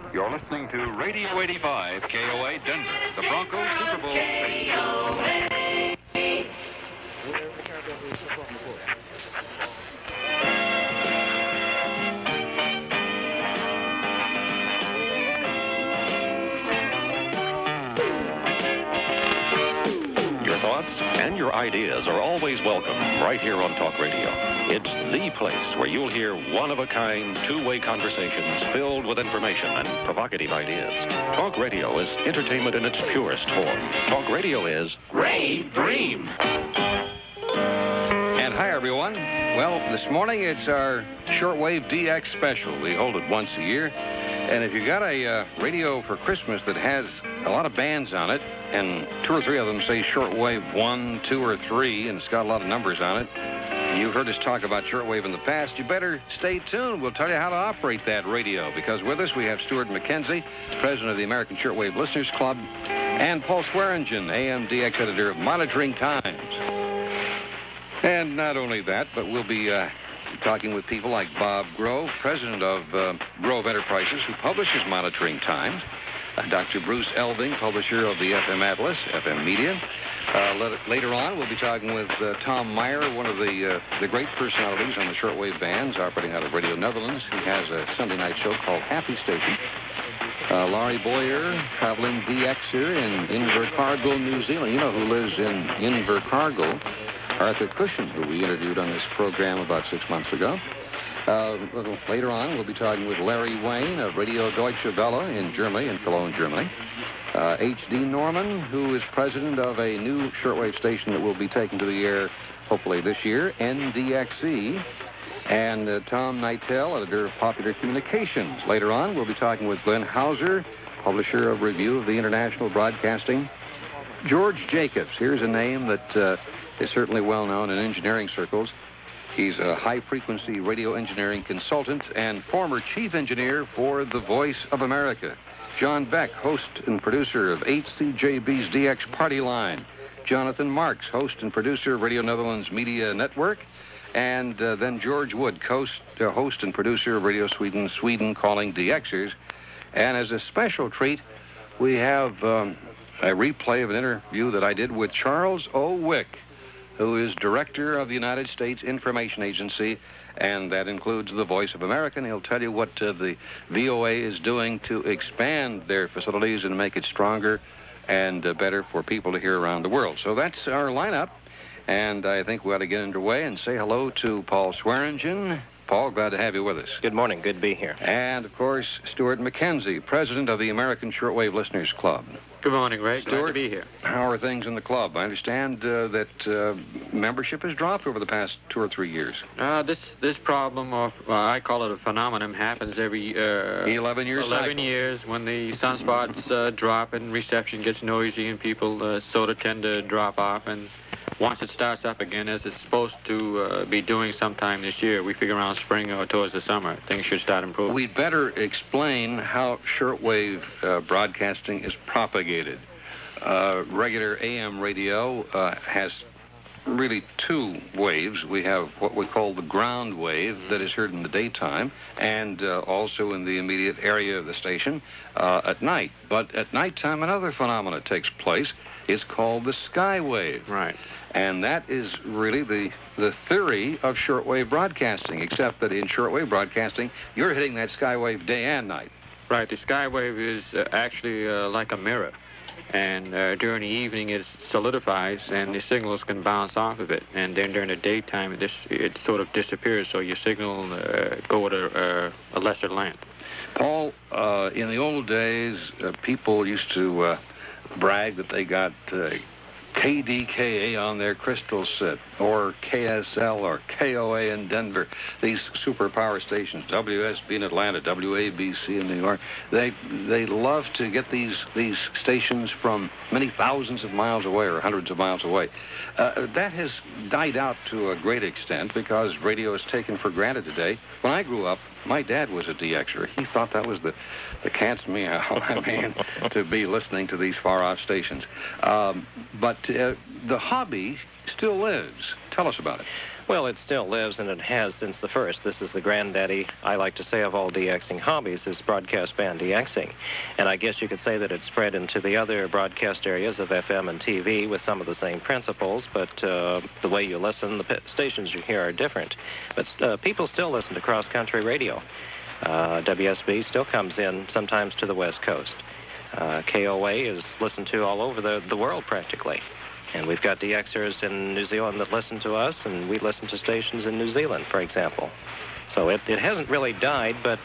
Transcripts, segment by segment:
You're listening to Radio 85 KOA Denver, the Broncos Super Bowl station. Your thoughts and your ideas are always welcome right here on Talk Radio. It's the place where you'll hear one-of-a-kind, two-way conversations filled with information and provocative ideas. Talk Radio is entertainment in its purest form. Talk Radio is Ray Dream. And hi, everyone. Well, this morning it's our Shortwave DX special. We hold it once a year. And if you got a radio for Christmas that has a lot of bands on it, and two or three of them say Shortwave 1, 2, or 3, and it's got a lot of numbers on it, you've heard us talk about shortwave in the past, you better stay tuned. We'll tell you how to operate that radio, because with us we have Stuart McKenzie, president of the American Shortwave Listeners Club, and Paul Swearingen, AM/DX editor of Monitoring Times. And not only that, but we'll be talking with people like Bob Grove, president of Grove Enterprises, who publishes Monitoring Times, Dr. Bruce Elving, publisher of the FM Atlas, FM Media. Later on, we'll be talking with Tom Meyer, one of the great personalities on the shortwave bands operating out of Radio Netherlands. He has a Sunday night show called Happy Station. Laurie Boyer, traveling DXer in Invercargill, New Zealand. You know who lives in Invercargill? Arthur Cushion, who we interviewed on this program about 6 months ago. A little later on, we'll be talking with Larry Wayne of Radio Deutsche Welle in Germany, in Cologne, Germany. H.D. Norman, who is president of a new shortwave station that will be taken to the air hopefully this year, NDXE. And Tom Nightel, editor of Popular Communications. Later on, we'll be talking with Glenn Hauser, publisher of Review of the International Broadcasting. George Jacobs, here's a name that is certainly well known in engineering circles. He's a high-frequency radio engineering consultant and former chief engineer for The Voice of America. John Beck, host and producer of HCJB's DX Party Line. Jonathan Marks, host and producer of Radio Netherlands Media Network. And then George Wood, host and producer of Radio Sweden Calling DXers. And as a special treat, we have a replay of an interview that I did with Charles O. Wick, who is director of the United States Information Agency, and that includes the Voice of America. And he'll tell you what the VOA is doing to expand their facilities and make it stronger and better for people to hear around the world. So that's our lineup, and I think we ought to get underway and say hello to Paul Swearingen. Paul, glad to have you with us. Good morning. Good to be here. And, of course, Stuart McKenzie, president of the American Shortwave Listeners Club. Good morning, Ray. Stuart, glad to be here. How are things in the club? I understand that membership has dropped over the past 2 or 3 years. This problem, or I call it a phenomenon, happens every 11 years. 11 years when the sunspots drop and reception gets noisy and people sort of tend to drop off. And once it starts up again, as it's supposed to be doing sometime this year, we figure around spring or towards the summer, things should start improving. We'd better explain how shortwave broadcasting is propagated. Regular AM radio has really two waves. We have what we call the ground wave that is heard in the daytime and also in the immediate area of the station at night. But at nighttime, another phenomenon takes place. It's called the skywave. Right. And that is really the theory of shortwave broadcasting, except that in shortwave broadcasting, you're hitting that skywave day and night. Right. The skywave is actually like a mirror. And during the evening, it solidifies, and the signals can bounce off of it. And then during the daytime, it sort of disappears, so your signal go at a lesser length. Paul, in the old days, people used to brag that they got KDKA on their crystal set, or KSL, or KOA in Denver, these superpower stations, WSB in Atlanta, WABC in New York. They love to get these stations from many thousands of miles away or hundreds of miles away. That has died out to a great extent because radio is taken for granted today. When I grew up, my dad was a DXer. He thought that was the cat's meow, I mean, to be listening to these far-off stations. But the hobby still lives. Tell us about it. Well, it still lives, and it has since the first. This is the granddaddy, I like to say, of all DXing hobbies, is broadcast band DXing. And I guess you could say that it's spread into the other broadcast areas of FM and TV with some of the same principles, but the way you listen, the stations you hear are different. But people still listen to cross-country radio. WSB still comes in sometimes to the West Coast. KOA is listened to all over the world practically. And we've got DXers in New Zealand that listen to us, and we listen to stations in New Zealand, for example. So it hasn't really died, but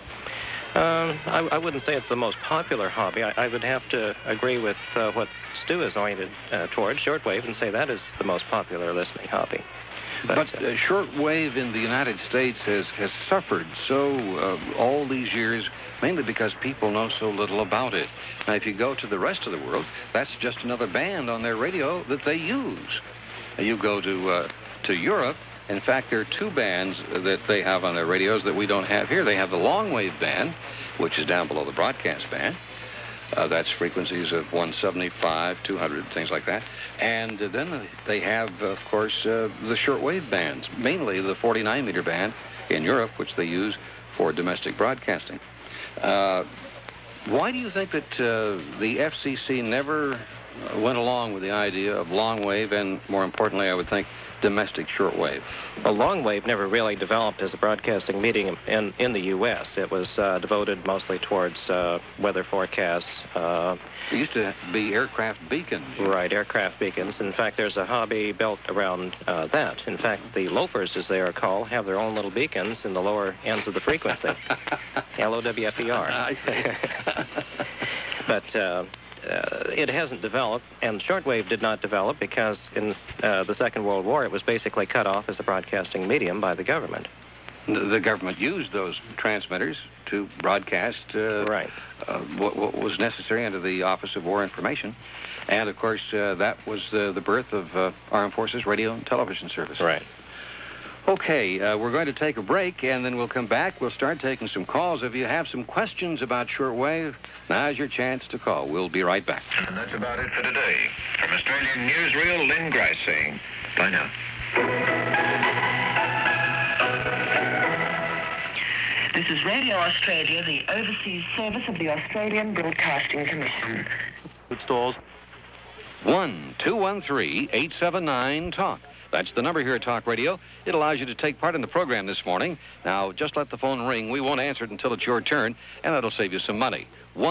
I wouldn't say it's the most popular hobby. I would have to agree with what Stu is oriented towards, shortwave, and say that is the most popular listening hobby. But shortwave in the United States has suffered so all these years, mainly because people know so little about it. Now, if you go to the rest of the world, that's just another band on their radio that they use. You go to Europe. In fact, there are two bands that they have on their radios that we don't have here. They have the long-wave band, which is down below the broadcast band. That's frequencies of 175, 200, things like that. And then they have, of course, the shortwave bands, mainly the 49-meter band in Europe, which they use for domestic broadcasting. Why do you think that the FCC never went along with the idea of long wave and, more importantly, I would think, domestic shortwave? Well, long wave never really developed as a broadcasting medium in the U.S. It was devoted mostly towards weather forecasts. It used to be aircraft beacons. Right, aircraft beacons. In fact, there's a hobby built around that. In fact, the loafers, as they are called, have their own little beacons in the lower ends of the frequency. LOWFER. I see. But it hasn't developed, and shortwave did not develop because in the Second World War it was basically cut off as a broadcasting medium by the government. The government used those transmitters to broadcast what was necessary under the Office of War Information. And, of course, that was the birth of Armed Forces Radio and Television Service. Right. Okay, we're going to take a break, and then we'll come back. We'll start taking some calls. If you have some questions about shortwave, now's your chance to call. We'll be right back. And that's about it for today. From Australian Newsreel, Lynn Grice saying, bye now. This is Radio Australia, the overseas service of the Australian Broadcasting Commission. Stalls. 1-213-879-TALK. That's the number here at Talk Radio. It allows you to take part in the program this morning. Now, just let the phone ring. We won't answer it until it's your turn, and that'll save you some money.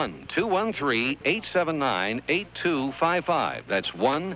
1-213-879-8255. That's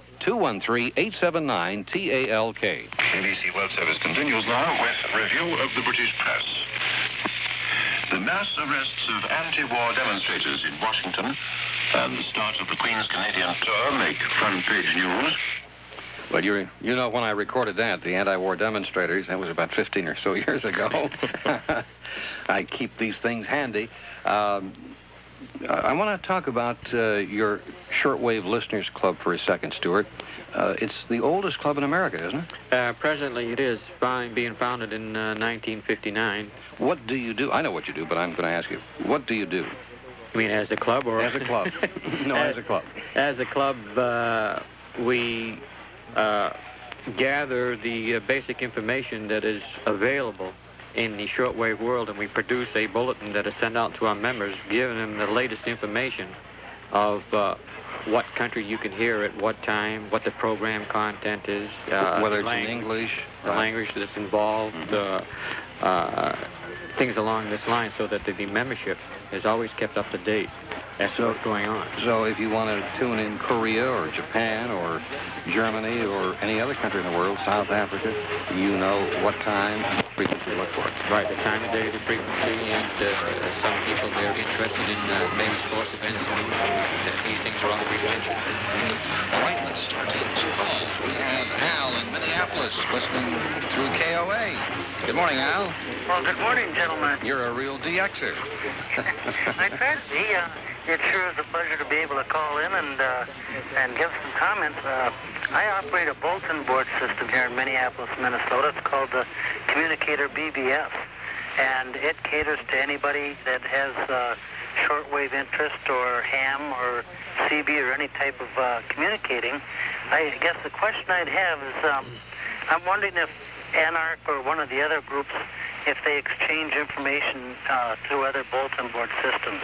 1-213-879-TALK. ABC World Service continues now with review of the British press. The mass arrests of anti-war demonstrators in Washington and the start of the Queen's Canadian tour make front-page news. Well, you know, when I recorded that, the anti-war demonstrators, that was about 15 or so years ago. I keep these things handy. I want to talk about your Shortwave Listeners Club for a second, Stuart. It's the oldest club in America, isn't it? Presently, it is being founded in 1959. What do you do? I know what you do, but I'm going to ask you, what do you do? You mean as a club or? As a club. No, as a club. As a club, we gather the basic information that is available in the shortwave world, and we produce a bulletin that is sent out to our members, giving them the latest information of what country you can hear at what time, what the program content is, whether it's in English, the language that's involved, things along this line, so that the membership is always kept up to date as to what's going on. So if you want to tune in Korea or Japan or Germany or any other country in the world, South Africa, you know what time and frequency to look for. Right, the time of day, the frequency, and some people, they're interested in maybe sports events, and these things are always mentioned. All right, let's start taking some calls. We have Al in Minneapolis listening through KOA. Good morning, Al. Well, good morning, gentlemen. You're a real DXer. I try to be. It sure is a pleasure to be able to call in and give some comments. I operate a bulletin board system here in Minneapolis, Minnesota. It's called the Communicator BBS, and it caters to anybody that has shortwave interest or ham or CB or any type of communicating. I guess the question I'd have is, I'm wondering if Anarch or one of the other groups, if they exchange information through other bulletin board systems.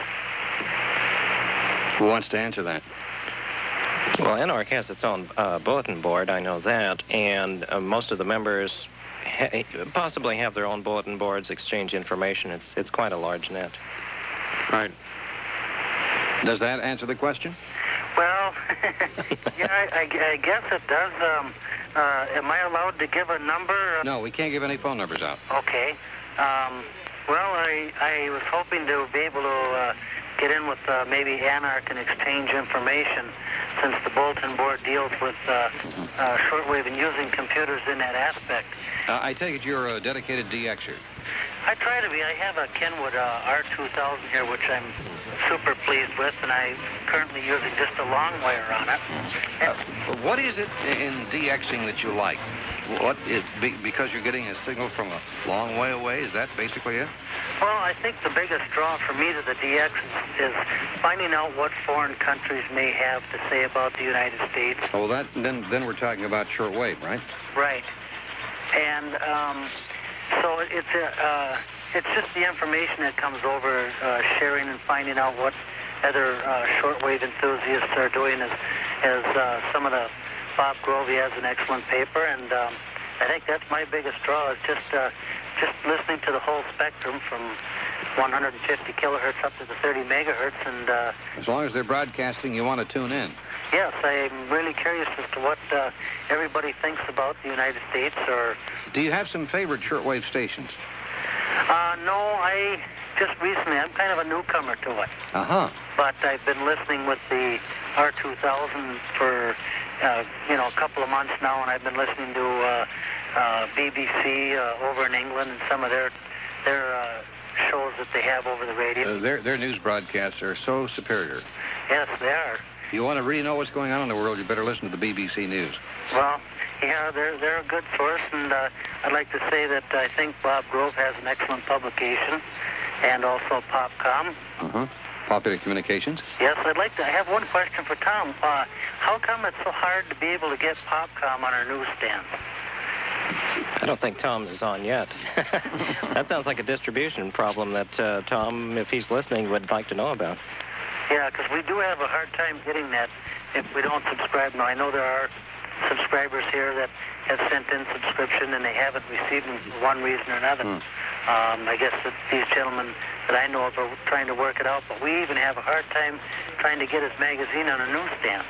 Who wants to answer that? Well, Anarch has its own bulletin board, I know that, and most of the members possibly have their own bulletin boards, exchange information. It's quite a large net. Right. Does that answer the question? Well, yeah, I guess it does. Am I allowed to give a number? No, we can't give any phone numbers out. Okay. Well, I was hoping to be able to get in with maybe Anarch and exchange information, since the bulletin board deals with shortwave and using computers in that aspect. I take it you're a dedicated DXer. I try to be. I have a Kenwood R2000 here, which I'm super pleased with, and I'm currently using just a long wire on it. What is it in DXing that you like? Because you're getting a signal from a long way away? Is that basically it? Well, I think the biggest draw for me to the DX is finding out what foreign countries may have to say about the United States. Oh, well, then we're talking about shortwave, right? Right. And so it's just the information that comes over, sharing and finding out what other shortwave enthusiasts are doing. As some of the Bob Grove, he has an excellent paper, and I think that's my biggest draw, is just listening to the whole spectrum from 150 kilohertz up to the 30 megahertz. And as long as they're broadcasting, you want to tune in. Yes, I'm really curious as to what everybody thinks about the United States. Or do you have some favorite shortwave stations? No, I just recently, I'm kind of a newcomer to it. Uh-huh. But I've been listening with the R2000 for a couple of months now, and I've been listening to BBC over in England and some of their shows that they have over the radio. Their news broadcasts are so superior. Yes, they are. If you want to really know what's going on in the world, you better listen to the BBC News. Well, yeah, they're a good source, and I'd like to say that I think Bob Grove has an excellent publication, and also PopCom. Uh-huh. Popular Communications? Yes, I have one question for Tom. How come it's so hard to be able to get PopCom on our newsstand? I don't think Tom is on yet. That sounds like a distribution problem that Tom, if he's listening, would like to know about. Yeah, because we do have a hard time getting that if we don't subscribe. Now, I know there are subscribers here that have sent in subscription and they haven't received them for one reason or another. I guess that these gentlemen that I know of are trying to work it out, but we even have a hard time trying to get his magazine on a newsstand.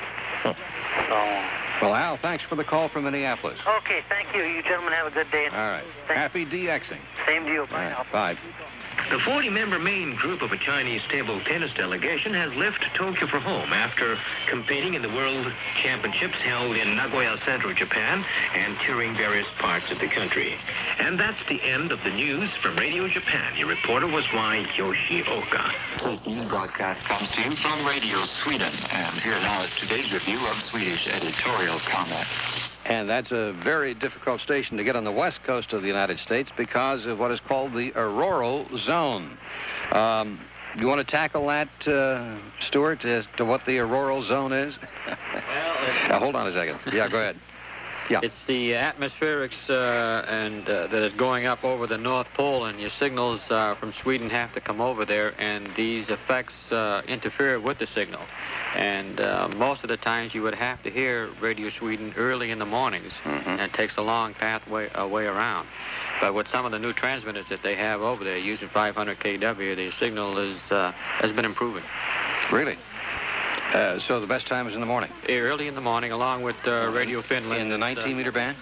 Well, Al, thanks for the call from Minneapolis. Okay, thank you. You gentlemen have a good day. All right. Happy DXing. Same to you. Bye now. Bye. The 40-member main group of a Chinese table tennis delegation has left Tokyo for home after competing in the World Championships held in Nagoya, Central Japan, and touring various parts of the country. And that's the end of the news from Radio Japan. Your reporter was Yoshioka. This news broadcast comes to you from Radio Sweden. And here now is today's review of Swedish editorial comment. And that's a very difficult station to get on the west coast of the United States because of what is called the auroral zone. You want to tackle that, Stuart, as to what the auroral zone is? Well, hold on a second. Yeah, go ahead. Yeah. It's the atmospherics that is going up over the North Pole, and your signals from Sweden have to come over there, and these effects interfere with the signal. And most of the times you would have to hear Radio Sweden early in the mornings, and it takes a long pathway way around. But with some of the new transmitters that they have over there using 500 kW, the signal has been improving. Really? So the best time is in the morning? Early in the morning, along with Radio Finland. In the 19-meter band?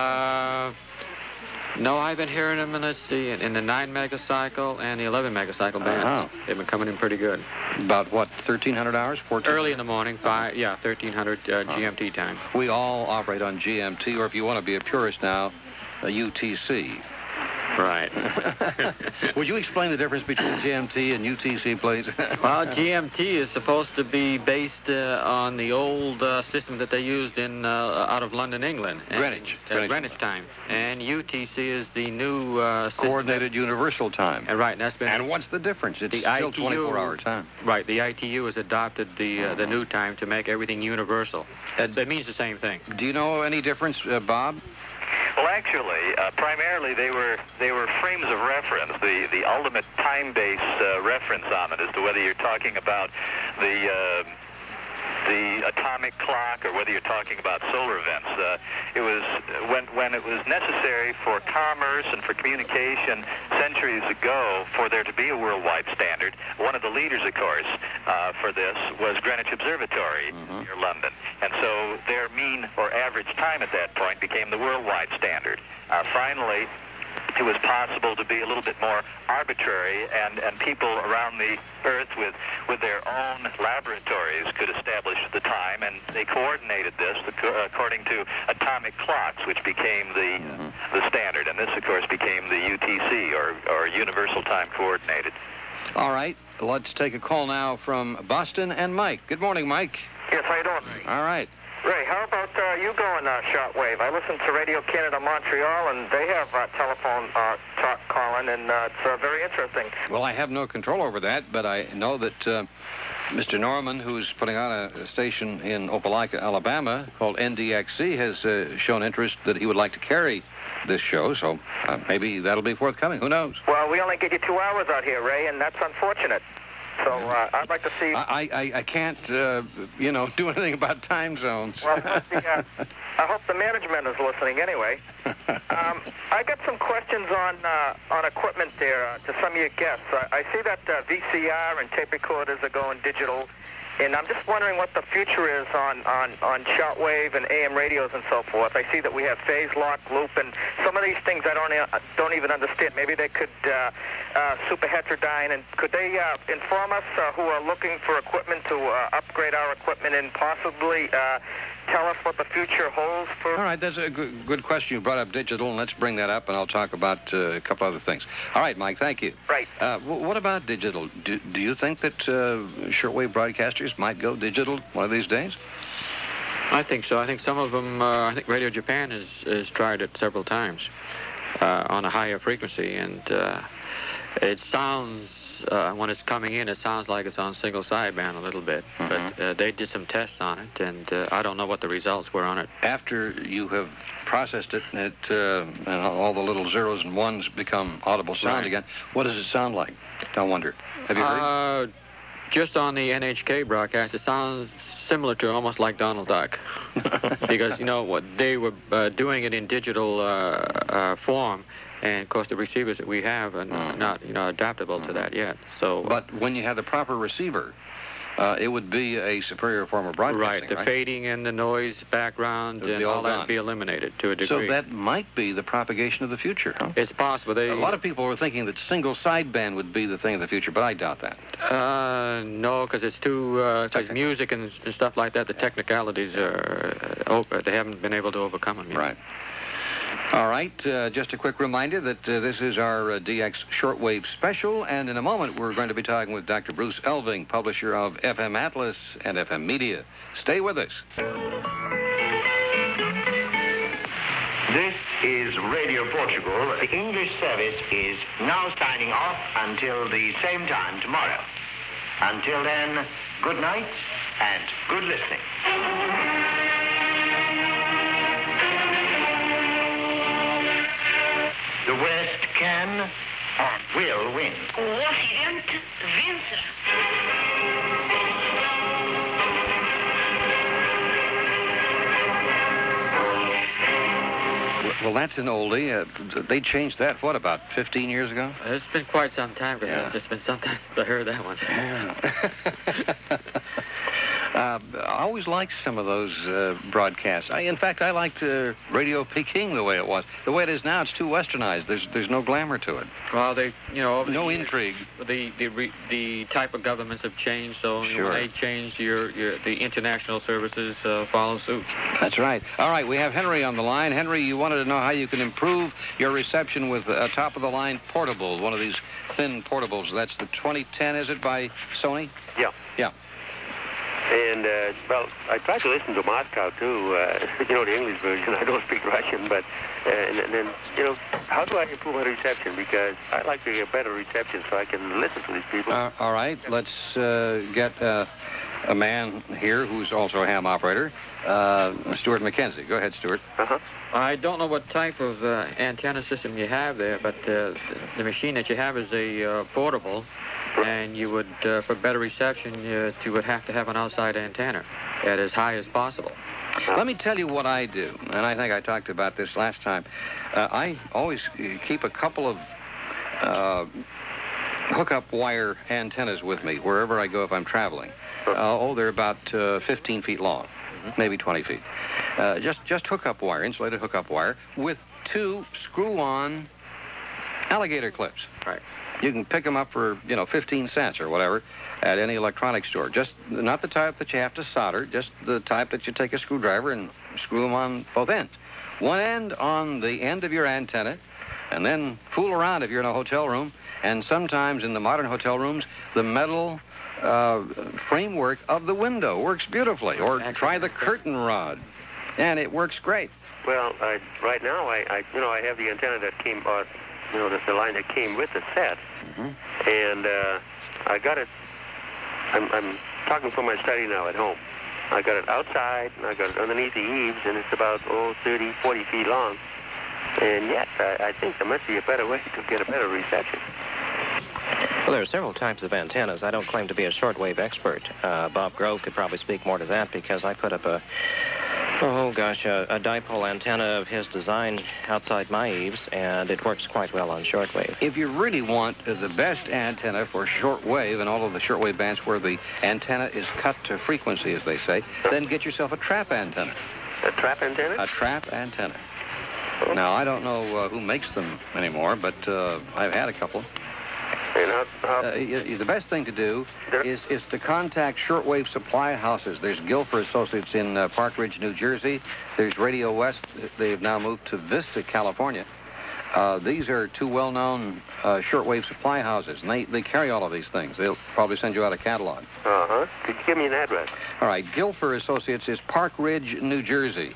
No, I've been hearing them, in the 9 megacycle and the 11 megacycle band. Uh-huh. They've been coming in pretty good. About, what, 1,300 hours? 14? Early in the morning, 1,300 GMT time. We all operate on GMT, or if you want to be a purist now, a UTC. Right. Would you explain the difference between GMT and UTC, please? Well, GMT is supposed to be based on the old system that they used in out of London, England. Greenwich. Greenwich time. And UTC is the new system. Coordinated Universal Time. And right, that's been. And what's the difference? It's the still ITU, 24-hour time. Right, the ITU has adopted the new time to make everything universal. It means the same thing. Do you know any difference, Bob? Well, actually, primarily they were frames of reference, the ultimate time-based reference on it as to whether you're talking about the atomic clock or whether you're talking about solar events. It was when it was necessary for commerce and for communication centuries ago for there to be a worldwide standard. One of the leaders, of course, for this was Greenwich Observatory near London. And so their mean or average time at that point became the worldwide standard. Finally, it was possible to be a little bit more arbitrary, and people around the Earth with their own laboratories could establish the time, and they coordinated this according to atomic clocks, which became the standard. And this, of course, became the UTC, or Universal Time Coordinated. All right, let's take a call now from Boston and Mike. Good morning, Mike. Yes, how you doing? All right. Ray, how about you going shortwave? I listen to Radio Canada Montreal, and they have telephone talk calling, and it's very interesting. Well, I have no control over that, but I know that Mr. Norman, who's putting on a station in Opelika, Alabama, called NDXC, has shown interest that he would like to carry this show, so maybe that'll be forthcoming. Who knows? Well, we only get you 2 hours out here, Ray, and that's unfortunate. So I'd like to see... I can't, do anything about time zones. Well, I hope the management is listening anyway. I got some questions on equipment there to some of your guests. I see that VCR and tape recorders are going digital, and I'm just wondering what the future is on shortwave and AM radios and so forth. I see that we have phase lock, loop, and some of these things I don't even understand. Maybe they could super heterodyne, and could they inform us who are looking for equipment to upgrade our equipment and possibly tell us what the future holds for... All right, that's a good question. You brought up digital, and let's bring that up, and I'll talk about a couple other things. All right, Mike, thank you. Right. What about digital? Do you think that shortwave broadcasters might go digital one of these days? I think so. I think some of them, I think Radio Japan has tried it several times on a higher frequency, and it sounds, when it's coming in, it sounds like it's on single sideband a little bit. But they did some tests on it, and I don't know what the results were on it. After you have processed it, and and all the little zeros and ones become audible sound again, what does it sound like? I wonder. Have you heard? Just on the NHK broadcast, it sounds similar to almost like Donald Duck. Because, what they were doing it in digital form, and, of course, the receivers that we have are not, adaptable to that yet. So, but when you have the proper receiver, it would be a superior form of broadcasting, right? The fading and the noise background and all that would be eliminated to a degree. So that might be the propagation of the future, huh? It's possible. A lot of people were thinking that single sideband would be the thing of the future, but I doubt that. No, because it's too music and stuff like that. The technicalities are they haven't been able to overcome them yet. Right. All right, just a quick reminder that this is our DX Shortwave Special, and in a moment we're going to be talking with Dr. Bruce Elving, publisher of FM Atlas and FM Media. Stay with us. This is Radio Portugal. The English service is now signing off until the same time tomorrow. Until then, good night and good listening. The West can and will win. O Ocidente vence. Well, that's an oldie. They changed that, about 15 years ago? It's been quite some time, because it's been some time since I heard that one. Yeah. I always liked some of those broadcasts. In fact, I liked Radio Peking the way it was. The way it is now, it's too westernized. There's no glamour to it. Well, no intrigue. The type of governments have changed, so when they change, the international services follow suit. That's right. All right, we have Henry on the line. Henry, you wanted to know how you can improve your reception with a top-of-the-line portable, one of these thin portables. That's the 2010, is it, by Sony? Yeah. Yeah. And, I try to listen to Moscow, too. The English version. I don't speak Russian, but, and then, how do I improve my reception? Because I like to get better reception so I can listen to these people. All right, let's get a man here who's also a ham operator, Stuart McKenzie. Go ahead, Stuart. I don't know what type of antenna system you have there, but the machine that you have is a portable, and you would, for better reception, you would have to have an outside antenna at as high as possible. Let me tell you what I do, and I think I talked about this last time. I always keep a couple of hookup wire antennas with me wherever I go if I'm traveling. They're about 15 feet long, maybe 20 feet. Just hookup wire, insulated hookup wire, with 2 screw-on alligator clips. Right. You can pick them up for, 15 cents or whatever at any electronics store. Just not the type that you have to solder, just the type that you take a screwdriver and screw them on both ends. One end on the end of your antenna, and then fool around if you're in a hotel room. And sometimes in the modern hotel rooms, the metal framework of the window works beautifully. Or try the curtain rod, and it works great. Well, right now I have the antenna that came, the line that came with the set, and I got it. I'm talking from my study now at home. I got it outside, and I got it underneath the eaves, and it's about 30, 40 feet long. And yes, I think there must be a better way to get a better reception. Well, there are several types of antennas. I don't claim to be a shortwave expert. Bob Grove could probably speak more to that because I put up a dipole antenna of his design outside my eaves, and it works quite well on shortwave. If you really want the best antenna for shortwave and all of the shortwave bands where the antenna is cut to frequency, as they say, then get yourself a trap antenna. A trap antenna? A trap antenna. Now, I don't know who makes them anymore, but I've had a couple. The best thing to do is to contact shortwave supply houses. There's Gilfer Associates in Park Ridge, New Jersey. There's Radio West. They've now moved to Vista, California. These are 2 well-known shortwave supply houses, and they carry all of these things. They'll probably send you out a catalog. Could you give me an address? All right. Gilfer Associates is Park Ridge, New Jersey.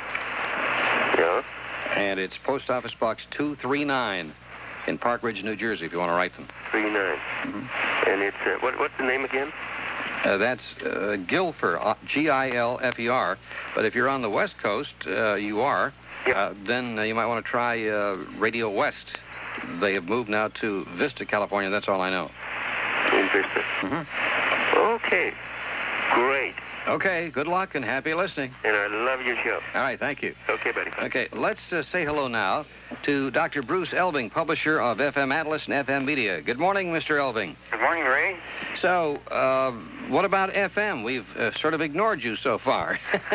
Yeah. And it's Post Office Box 239 in Park Ridge, New Jersey, if you want to write them. 39. And it's, what's the name again? That's Gilfer, Gilfer. But if you're on the West Coast, then you might want to try Radio West. They have moved now to Vista, California. That's all I know. In Vista. Okay. Great. Okay, good luck and happy listening. And I love your show. All right, thank you. Okay, buddy. Okay, let's say hello now to Dr. Bruce Elving, publisher of FM Atlas and FM Media. Good morning, Mr. Elving. Good morning, Ray. So, what about FM? We've sort of ignored you so far.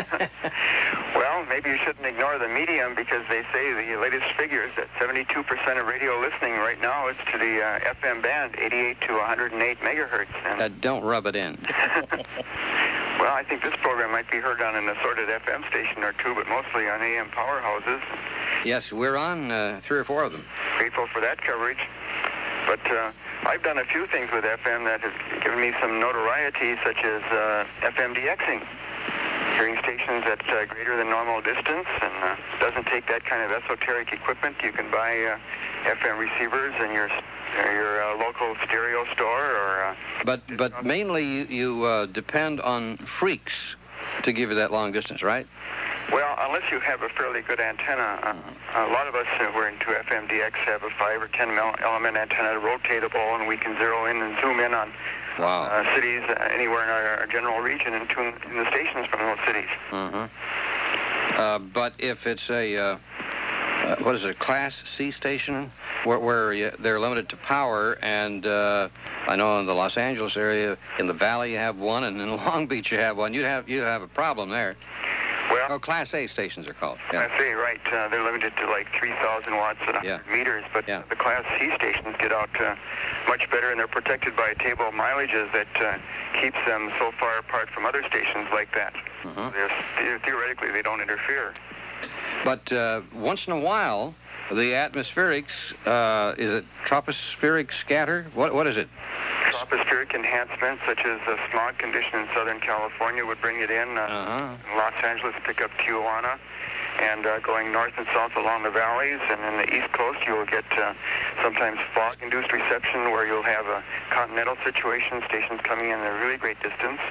Well, maybe you shouldn't ignore the medium because they say the latest figures that 72% of radio listening right now is to the FM band, 88 to 108 megahertz. And don't rub it in. Well, I think this program might be heard on an assorted FM station or two, but mostly on AM powerhouses. Yes, we're on 3 or 4 of them. Grateful for that coverage. But I've done a few things with FM that have given me some notoriety, such as FM DXing. Hearing stations at greater than normal distance, and doesn't take that kind of esoteric equipment. You can buy FM receivers in your local stereo store, or. But mainly you depend on freaks to give you that long distance, right? Well, unless you have a fairly good antenna. A lot of us who are into FMDX have a 5 or 10 element antenna, rotatable, and we can zero in and zoom in on cities anywhere in our general region and tune in the stations from those cities. But if it's a, Class C station, where they're limited to power, and I know in the Los Angeles area, in the Valley you have one, and in Long Beach you have one, you'd have a problem there. Well, Class A stations are called. Class A, right. They're limited to like 3,000 watts at 100 meters, but the Class C stations get out much better, and they're protected by a table of mileages that keeps them so far apart from other stations like that. Theoretically, they don't interfere. But once in a while, the atmospherics, is it tropospheric scatter? What is it? Tropospheric enhancement, such as the smog condition in Southern California, would bring it in. Los Angeles, pick up Tijuana, and going north and south along the valleys. And in the East Coast, you'll get sometimes fog-induced reception, where you'll have a continental situation, stations coming in at a really great distance.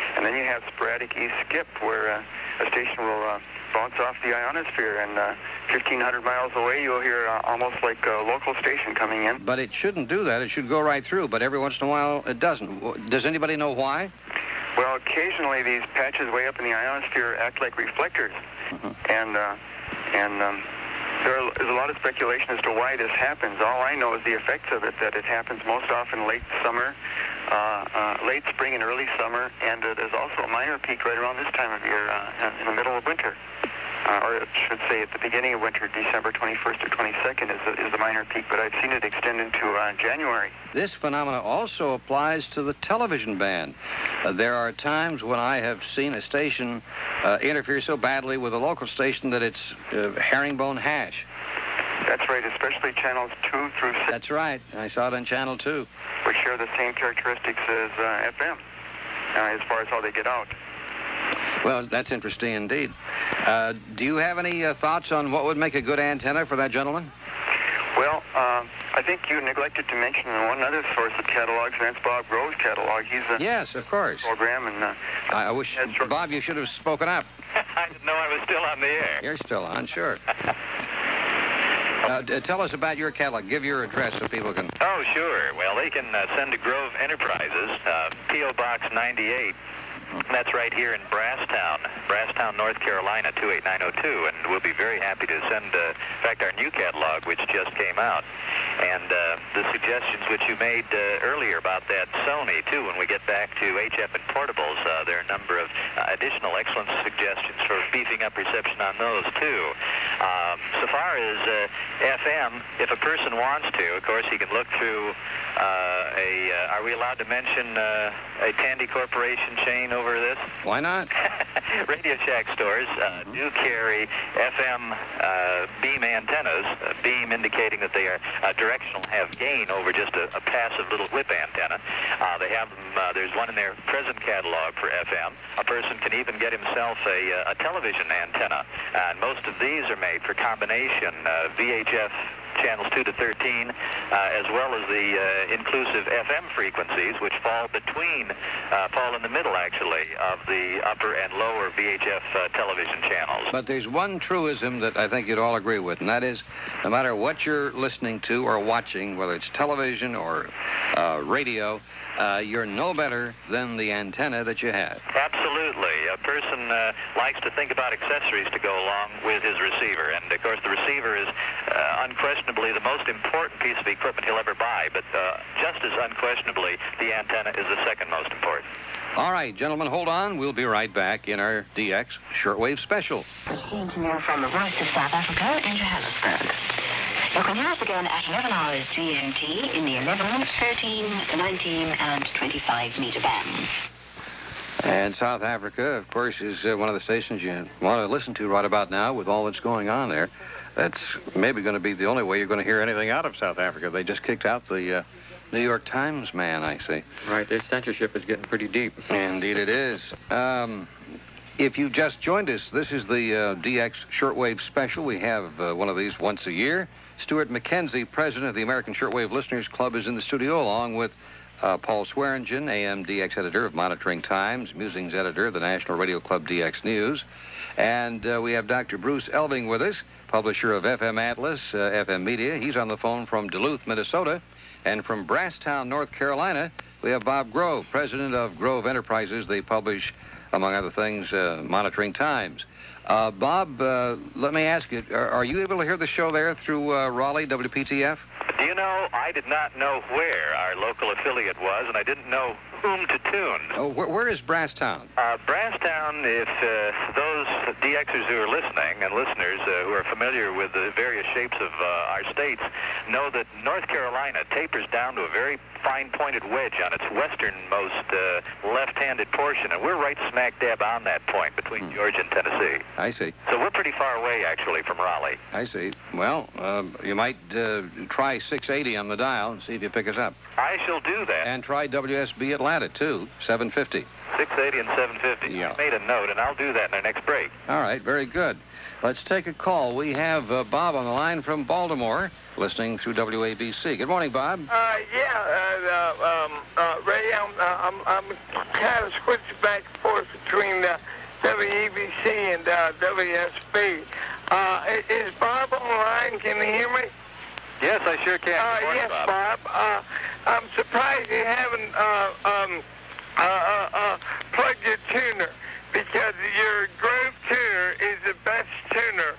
And then you have sporadic skip, where a station will bounce off the ionosphere, and 1,500 miles away you'll hear almost like a local station coming in. But it shouldn't do that. It should go right through, but every once in a while it doesn't. Does anybody know why? Well, occasionally these patches way up in the ionosphere act like reflectors. And there's a lot of speculation as to why this happens. All I know is the effects of it, that it happens most often late summer, late spring and early summer, and there's also a minor peak right around this time of year in the middle of winter. Or I should say at the beginning of winter, December 21st or 22nd is the minor peak, but I've seen it extend into January. This phenomena also applies to the television band. There are times when I have seen a station interfere so badly with a local station that it's herringbone hash. That's right, especially channels 2 through 6. That's right. I saw it on channel 2. Which share the same characteristics as FM, as far as how they get out. Well, that's interesting indeed. Do you have any thoughts on what would make a good antenna for that gentleman? Well, I think you neglected to mention one other source of catalogs, and that's Bob Grove's catalog. He's a yes, of course. Program, and I wish, Bob, you should have spoken up. I didn't know I was still on the air. You're still on, sure. Tell us about your catalog. Give your address so people can... Oh, sure. Well, they can send to Grove Enterprises, P.O. Box 98. That's right here in Brasstown, North Carolina, 28902, and we'll be very happy to send, in fact, our new catalog, which just came out, and the suggestions which you made earlier about that Sony, too, when we get back to HF and portables, there are a number of additional excellent suggestions for beefing up reception on those, too. So far as FM, if a person wants to, of course, he can look through are we allowed to mention a Tandy Corporation chain over this? Why not? Radio Shack stores do carry FM beam antennas, beam indicating that they are directional, have gain over just a passive little whip antenna. They have them, there's one in their present catalog for FM. A person can even get himself a television antenna, and most of these are made for combination VHF channels 2 to 13, as well as the inclusive FM frequencies, which fall in the middle, actually, of the upper and lower VHF television channels. But there's one truism that I think you'd all agree with, and that is, no matter what you're listening to or watching, whether it's television or radio, you're no better than the antenna that you have. Absolutely. A person likes to think about accessories to go along with his receiver. And, of course, the receiver is unquestionably the most important piece of equipment he'll ever buy. But just as unquestionably, the antenna is the second most important. All right, gentlemen, hold on. We'll be right back in our DX Shortwave Special. Engineer from the Voice of South Africa in Johannesburg. You can hear us again at 11 hours GMT in the 11, 13, 19, and 25 meter bands. And South Africa, of course, is one of the stations you want to listen to right about now with all that's going on there. That's maybe going to be the only way you're going to hear anything out of South Africa. They just kicked out the New York Times man, I see. Right, their censorship is getting pretty deep. Indeed it is. If you just joined us, this is the DX Shortwave Special. We have one of these once a year. Stuart McKenzie, president of the American Shortwave Listeners Club, is in the studio, along with Paul Swearingen, AM DX editor of Monitoring Times, Musings editor of the National Radio Club DX News. And we have Dr. Bruce Elving with us, publisher of FM Atlas, FM Media. He's on the phone from Duluth, Minnesota. And from Brasstown, North Carolina, we have Bob Grove, president of Grove Enterprises. They publish, among other things, Monitoring Times. Bob, let me ask you, are you able to hear the show there through Raleigh, WPTF? Do you know, I did not know where our local affiliate was, and I didn't know whom to tune. Oh, where is Brasstown? Brasstown, if those DXers who are listening and listeners who are familiar with the various shapes of our states know that North Carolina tapers down to a very fine-pointed wedge on its westernmost left-handed portion, and we're right smack dab on that point between Georgia and Tennessee. I see. So we're pretty far away, actually, from Raleigh. I see. Well, you might try 680 on the dial and see if you pick us up. I shall do that. And try WSB Atlanta, too, 750. 680 and 750. Yeah. I made a note, and I'll do that in our next break. All right, very good. Let's take a call. We have Bob on the line from Baltimore, listening through WABC. Good morning, Bob. Ray, I'm kind of switching back and forth between WABC and WSB. Is Bob on the line? Can you hear me? Yes, I sure can. Good morning, Yes, Bob. I'm surprised you haven't plugged your tuner, because your Grove tuner is the best tuner.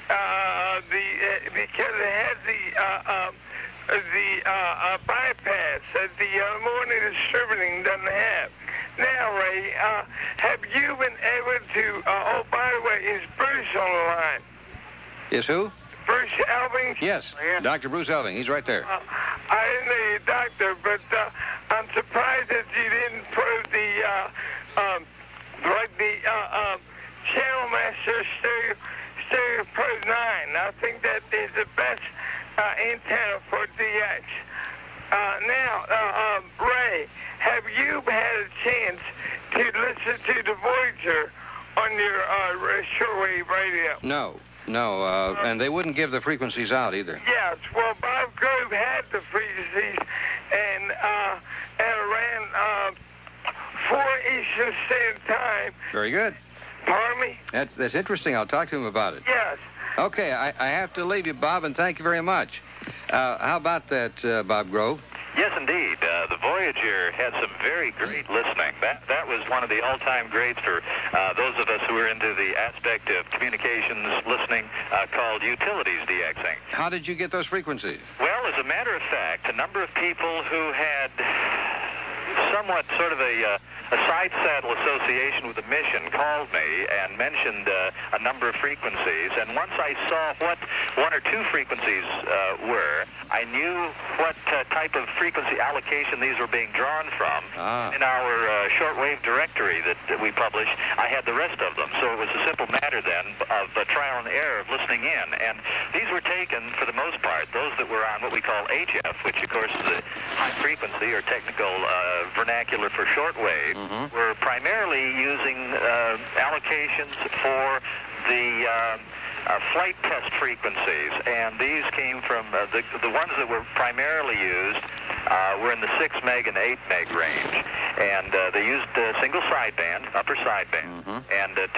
Because it has the bypass that the morning distributing doesn't have. Now, Ray, have you been able to? Oh, by the way, is Bruce on the line? Is who? Bruce Elving? Yes, Dr. Bruce Elving. He's right there. I didn't know you're a doctor, but I'm surprised that you didn't prove the Channel Master Stereo Pro 9. I think that is the best antenna for DX. Now, Ray, have you had a chance to listen to the Voyager on your shortwave radio? No, and they wouldn't give the frequencies out either. Yes, well, Bob Grove had the frequencies and ran 4 Eastern Standard Time. Very good. Pardon me? That's interesting. I'll talk to him about it. Yes. Okay, I have to leave you, Bob, and thank you very much. How about that, Bob Grove? Yes, indeed. The Voyager had some very great listening. That was one of the all-time greats for those of us who were into the aspect of communications listening called utilities DXing. How did you get those frequencies? Well, as a matter of fact, a number of people who had somewhat sort of a side saddle association with the mission called me and mentioned a number of frequencies. And once I saw what 1 or 2 frequencies were, I knew what type of frequency allocation these were being drawn from. In our shortwave directory that we publish, I had the rest of them. So it was a simple matter then of trial and error of listening in. And these were taken, for the most part, those that were on what we call HF, which of course is the high frequency or technical vernacular for shortwave, were primarily using allocations for the flight test frequencies, and these came from the ones that were primarily used were in the 6 meg and 8 meg range, and they used single sideband, upper sideband, and a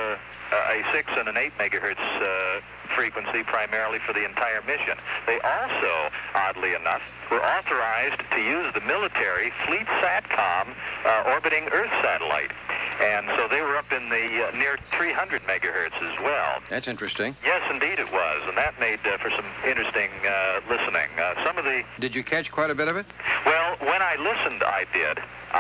6 and an 8 megahertz frequency primarily for the entire mission. They also, oddly enough, were authorized to use the military Fleet Satcom orbiting Earth satellite. And so they were up in the near 300 megahertz as well. That's interesting. Yes, indeed it was, and that made for some interesting listening. Some of the... Did you catch quite a bit of it? Well, when I listened, I did.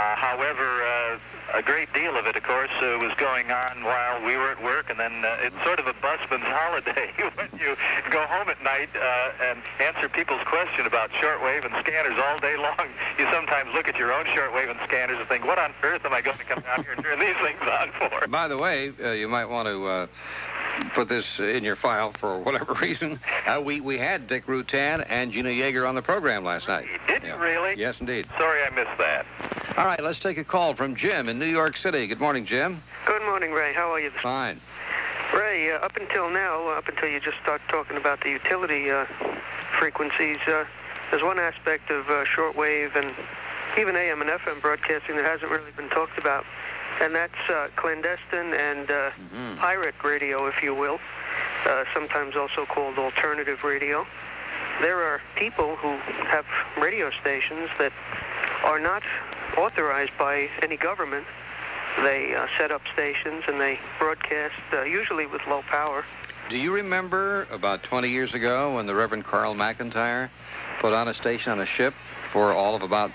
However, a great deal of it, of course, was going on while we were at work, and then it's sort of a busman's holiday when you go home at night and answer people's question about shortwave and scanners all day long. You sometimes look at your own shortwave and scanners and think, what on earth am I going to come down here and turn these things on for? By the way, you might want to put this in your file for whatever reason. We had Dick Rutan and Gina Yeager on the program last night. Did you really? Yes, indeed. Sorry I missed that. All right, let's take a call from Jim in New York City. Good morning, Jim. Good morning, Ray. How are you? Fine. Ray, up until now, up until you just start talking about the utility frequencies, there's one aspect of shortwave and even AM and FM broadcasting that hasn't really been talked about, and that's clandestine and pirate radio, if you will, sometimes also called alternative radio. There are people who have radio stations that are not authorized by any government. They set up stations and they broadcast, usually with low power. Do you remember about 20 years ago when the Reverend Carl McIntyre put on a station on a ship for all of about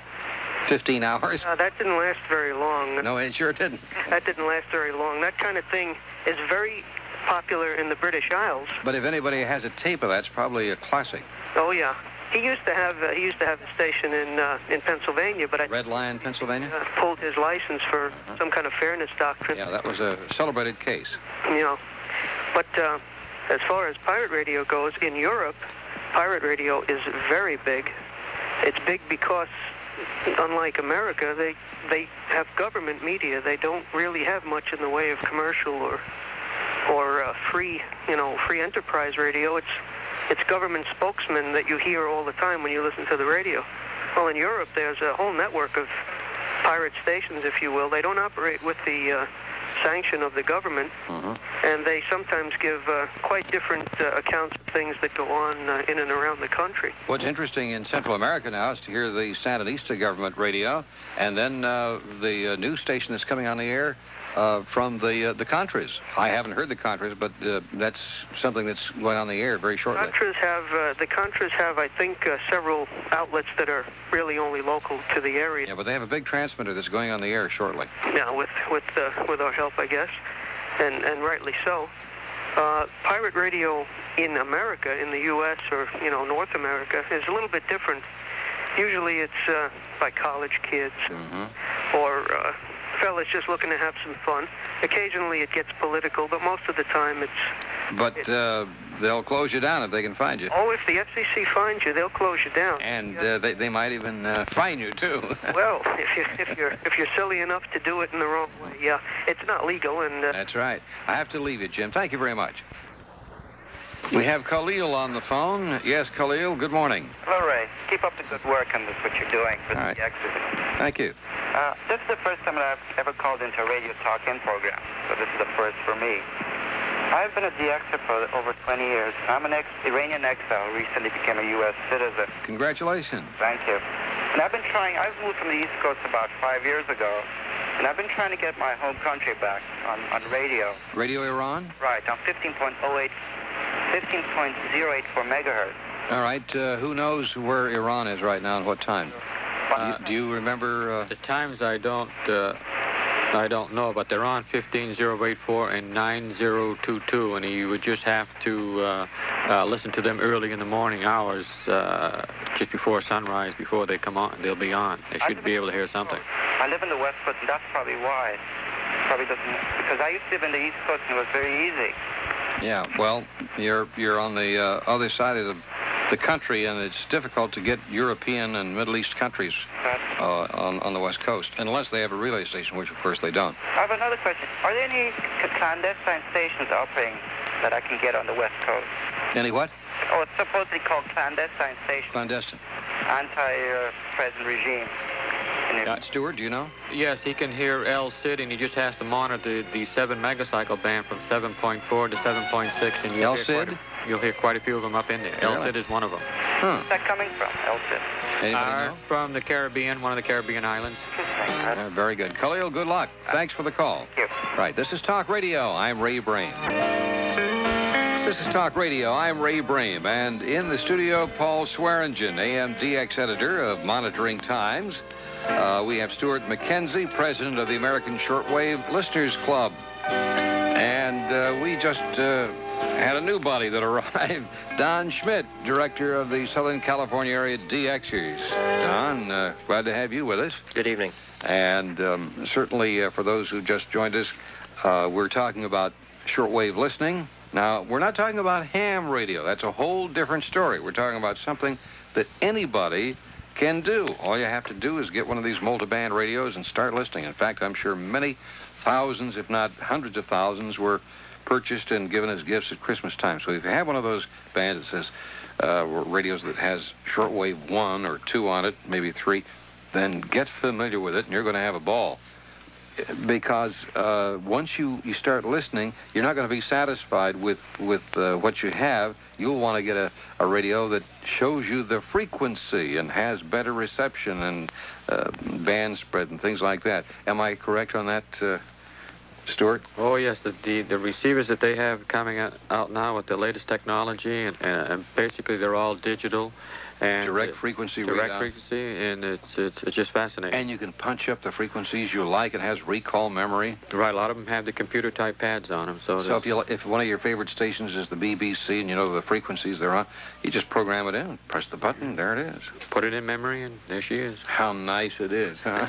15 hours? That didn't last very long. No, it sure didn't. That didn't last very long. That kind of thing is very popular in the British Isles. But if anybody has a tape of that, it's probably a classic. Oh, yeah. He used to have a station in Pennsylvania, but Red Lion, Pennsylvania? Pulled his license for some kind of fairness doctrine. Yeah, that was a celebrated case. You know, but as far as pirate radio goes, in Europe, pirate radio is very big. It's big because unlike America, they have government media. They don't really have much in the way of commercial or free enterprise radio. It's government spokesmen that you hear all the time when you listen to the radio. Well, in Europe, there's a whole network of pirate stations, if you will. They don't operate with the sanction of the government, and they sometimes give quite different accounts of things that go on in and around the country. What's interesting in Central America now is to hear the Sandinista government radio, and then the news station that's coming on the air from the Contras. I haven't heard the Contras, but that's something that's going on the air very shortly. The Contras have, I think, several outlets that are really only local to the area. Yeah, but they have a big transmitter that's going on the air shortly. Yeah, with our help, I guess, and rightly so. Pirate radio in America, in the U.S. or North America, is a little bit different. Usually, it's by college kids or fellas just looking to have some fun. Occasionally it gets political, but most of the time it's... But they'll close you down if they can find you. Oh, if the FCC finds you, they'll close you down. And they might even fine you, too. Well, if you're silly enough to do it in the wrong way, yeah. It's not legal, and... That's right. I have to leave you, Jim. Thank you very much. We have Khalil on the phone. Yes, Khalil, good morning. Hello, Ray. Keep up the good work on this, what you're doing for the exhibit. Thank you. This is the first time that I've ever called into a radio talk-in program, so this is the first for me. I've been a DXer for over 20 years. I'm an Iranian exile who recently became a U.S. citizen. Congratulations. Thank you. And I've moved from the East Coast about 5 years ago, and I've been trying to get my home country back on radio. Radio Iran? Right, on 15.08 megahertz. All right. Who knows where Iran is right now and what time? Do you remember? The times I don't know, but they're on 15084 and 9022, and you would just have to listen to them early in the morning hours, just before sunrise, before they come on. They'll be on. They should be able to hear something. I live in the West Coast, and that's probably why. Probably doesn't, because I used to live in the East Coast, and it was very easy. Yeah, well, you're on the other side of the country, and it's difficult to get European and Middle East countries on the West Coast, unless they have a relay station, which, of course, they don't. I have another question. Are there any clandestine stations operating that I can get on the West Coast? Any what? Oh, it's supposedly called clandestine stations. Clandestine. Anti-present regime. Stuart, do you know? Yes, he can hear El Cid, and he just has to monitor the 7 megacycle band from 7.4 to 7.6, and you'll hear quite a few of them up in there. Really? El Cid is one of them. Where's that coming from, El Cid? Anybody know? From the Caribbean, one of the Caribbean islands. Very good. Khalil, good luck. Thanks for the call. Thank you. Right, this is Talk Radio. I'm Ray Brame. This is Talk Radio. I'm Ray Brame, and in the studio, Paul Swearingen, AM/DX editor of Monitoring Times. We have Stuart McKenzie, president of the American Shortwave Listeners Club. And we just had a new buddy that arrived, Don Schmidt, director of the Southern California area DXers. Don, glad to have you with us. Good evening. And certainly for those who just joined us, we're talking about shortwave listening. Now, we're not talking about ham radio. That's a whole different story. We're talking about something that anybody can do. All you have to do is get one of these multiband radios and start listening. In fact, I'm sure many thousands, if not hundreds of thousands, were purchased and given as gifts at Christmas time. So if you have one of those bands that says radios that has shortwave 1 or 2 on it, maybe 3, then get familiar with it, and you're going to have a ball. Because once you start listening, you're not going to be satisfied with what you have. You'll want to get a radio that shows you the frequency and has better reception and band spread and things like that. Am I correct on that, Stuart? Oh, yes. The receivers that they have coming out now with the latest technology, and basically they're all digital. And direct frequency, and it's just fascinating. And you can punch up the frequencies you like. It has recall memory. Right, a lot of them have the computer-type pads on them. So if one of your favorite stations is the BBC and you know the frequencies they're on, you just program it in, press the button, there it is. Put it in memory, and there she is. How nice it is, huh?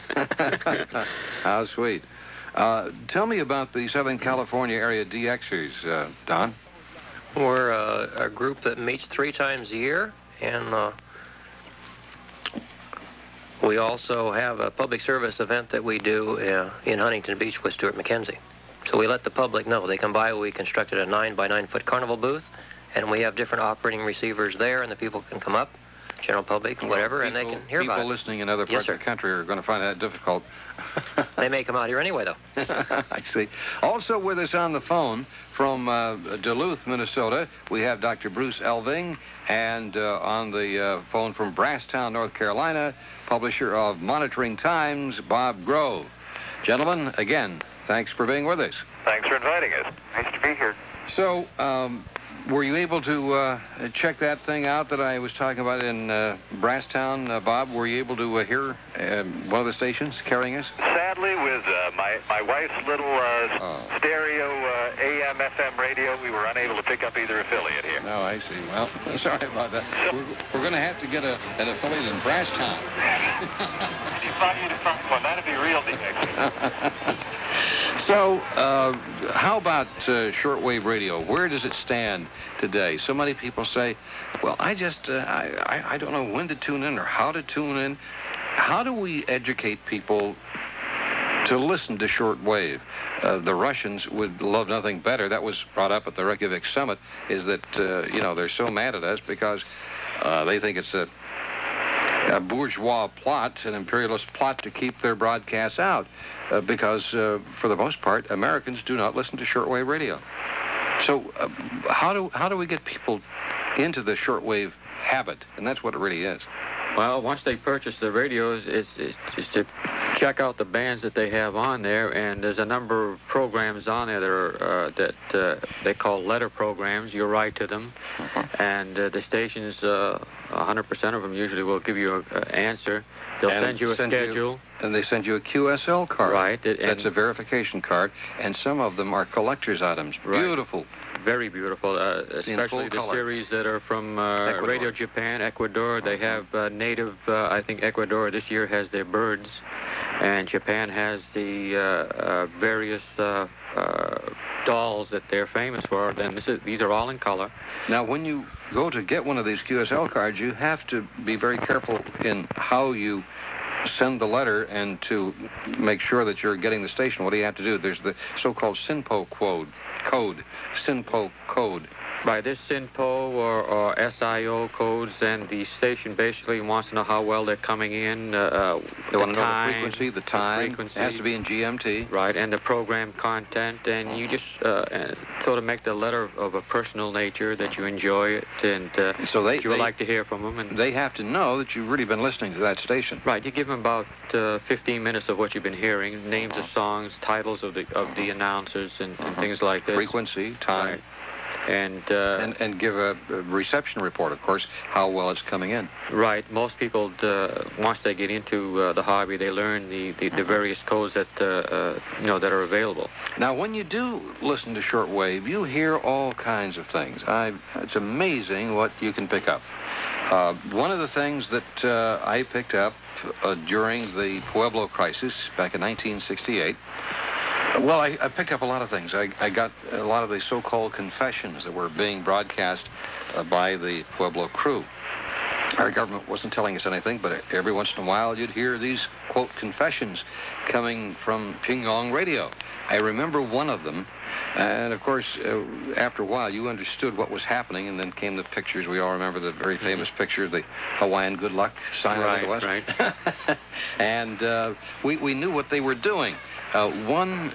How sweet. Tell me about the Southern California area DXers, Don. We're a group that meets 3 times a year. And We also have a public service event that we do in Huntington Beach with Stuart McKenzie. So we let the public know. They come by. We constructed a 9-by-9-foot carnival booth, and we have different operating receivers there, and the people can come up, general public, whatever, and they can hear about it. People listening in other parts of the country are going to find that difficult. They may come out here anyway, though. I see. Also with us on the phone from Duluth, Minnesota, we have Dr. Bruce Elving, and on the phone from Brasstown, North Carolina, publisher of Monitoring Times, Bob Grove. Gentlemen, again, thanks for being with us. Thanks for inviting us. Nice to be here. So, were you able to check that thing out that I was talking about in Brasstown, Bob? Were you able to hear one of the stations carrying us? Sadly, with my wife's little stereo AM/FM radio, we were unable to pick up either affiliate here. No, I see. Well, sorry about that. We're going to have to get an affiliate in Brasstown. If you find one, that'd be real DX. So, how about shortwave radio? Where does it stand today? So many people say, well, I don't know when to tune in or how to tune in. How do we educate people to listen to shortwave? The Russians would love nothing better. That was brought up at the Reykjavik summit, is that, they're so mad at us because they think it's a bourgeois plot, an imperialist plot to keep their broadcasts out, because for the most part, Americans do not listen to shortwave radio. So how do we get people into the shortwave habit? And that's what it really is. Well, once they purchase the radios, it's to check out the bands that they have on there, and there's a number of programs on there that are that they call letter programs. You write to them, and the stations, 100% of them usually will give you an answer. They'll send you a schedule. And they send you a QSL card. Right. That's a verification card, and some of them are collector's items. Right. Beautiful. Very beautiful, especially the series that are from Radio Japan, Ecuador. They have native, I think Ecuador this year has their birds, and Japan has the various dolls that they're famous for. Then these are all in color. Now, when you go to get one of these QSL cards, you have to be very careful in how you send the letter and to make sure that you're getting the station. What do you have to do? There's the so-called SINPO code. By this SINPO or SIO codes, and the station basically wants to know how well they're coming in. They want to know the frequency, the time. It has to be in GMT. Right, and the program content, and you just sort of make the letter of a personal nature that you enjoy it, and so you would like to hear from them. And they have to know that you've really been listening to that station. Right, you give them about 15 minutes of what you've been hearing, names of songs, titles of the announcers, and things like this. Frequency, time. Right. And give a reception report, of course, how well it's coming in. Right. Most people, once they get into the hobby, they learn the various codes that that are available. Now, when you do listen to shortwave, you hear all kinds of things. It's amazing what you can pick up. One of the things that I picked up during the Pueblo crisis back in 1968. Well, I picked up a lot of things. I got a lot of the so-called confessions that were being broadcast by the Pueblo crew. Our government wasn't telling us anything, but every once in a while you'd hear these, quote, confessions coming from Pyongyang radio. I remember one of them, and of course, after a while you understood what was happening, and then came the pictures. We all remember the very famous picture, the Hawaiian good luck sign over the West. Right. And we knew what they were doing. One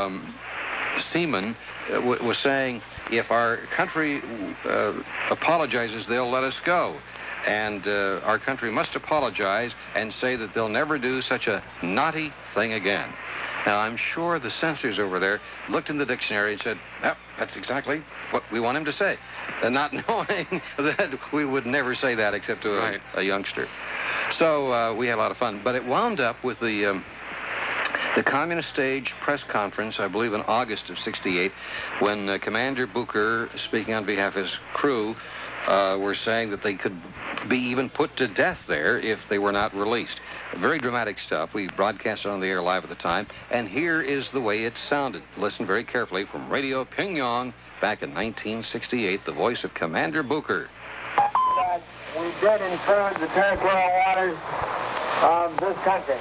seaman was saying, if our country apologizes, they'll let us go. And our country must apologize and say that they'll never do such a naughty thing again. Now, I'm sure the censors over there looked in the dictionary and said, yep, that's exactly what we want him to say. Not knowing that we would never say that except to a youngster. So we had a lot of fun. But it wound up with the Communist Stage press conference, I believe in August of '68, when Commander Booker, speaking on behalf of his crew, were saying that they could be even put to death there if they were not released. Very dramatic stuff. We broadcast it on the air live at the time, and here is the way it sounded. Listen very carefully from Radio Pyongyang back in 1968, the voice of Commander Booker. We did include the territorial waters of this country.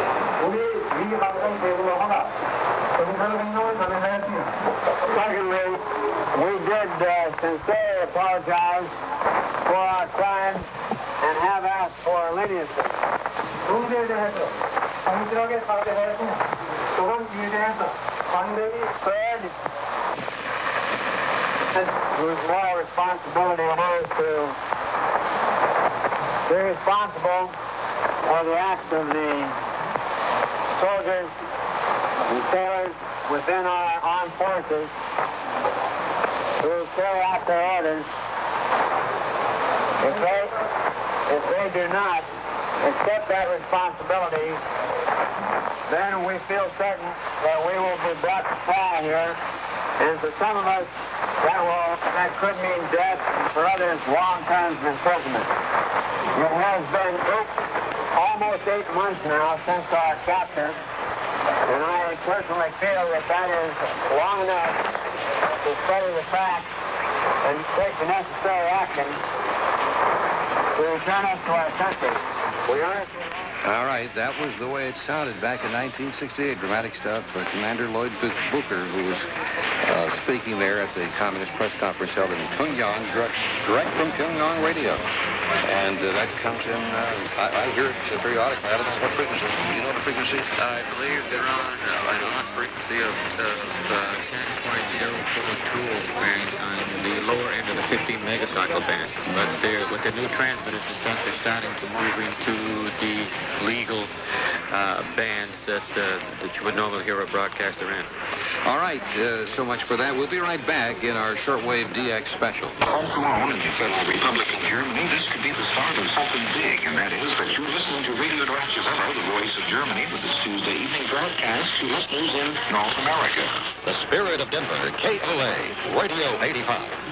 Secondly, we did sincerely apologize for our crimes and have asked for leniency. Third, whose moral responsibility it is to be responsible for the acts of the soldiers and sailors within our armed forces who carry out their orders. If they do not accept that responsibility, then we feel certain that we will be brought to trial here, and for some of us, that could mean death, and for others, long terms of imprisonment. It has been almost 8 months now since our capture, and I personally feel that that is long enough to study the facts and take the necessary action to return us to our country. We are. All right, that was the way it sounded back in 1968. Dramatic stuff. Commander Lloyd Booker, who was speaking there at the Communist Press Conference held in Pyongyang, direct from Pyongyang Radio. And that comes in, I hear it periodically. I don't know what frequency. Do you know the frequency? I believe they're on an on frequency of 10.042 band on the lower end of the 15 megacycle band. But with the new transmitters and stuff, they're starting to move into the legal bands that you would normally hear a broadcaster in. All right, so much for that. We'll be right back in our shortwave DX special. Home alone in the Federal Republic of Germany, this could be the start of something big, and that is that you're listening to Radio Deutsche Welle, the voice of Germany, with this Tuesday evening broadcast to listeners in North America. The Spirit of Denver, KOA, Radio 85.